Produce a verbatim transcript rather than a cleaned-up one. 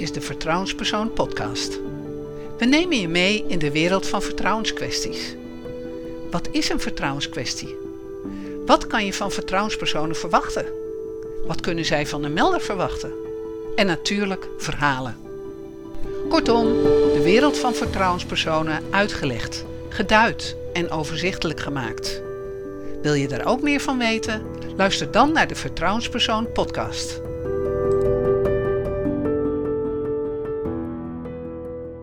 is de Vertrouwenspersoon podcast. We nemen je mee in de wereld van vertrouwenskwesties. Wat is een vertrouwenskwestie? Wat kan je van vertrouwenspersonen verwachten? Wat kunnen zij van een melder verwachten? En natuurlijk verhalen. Kortom, de wereld van vertrouwenspersonen uitgelegd, geduid en overzichtelijk gemaakt. Wil je daar ook meer van weten? Luister dan naar de Vertrouwenspersoon podcast.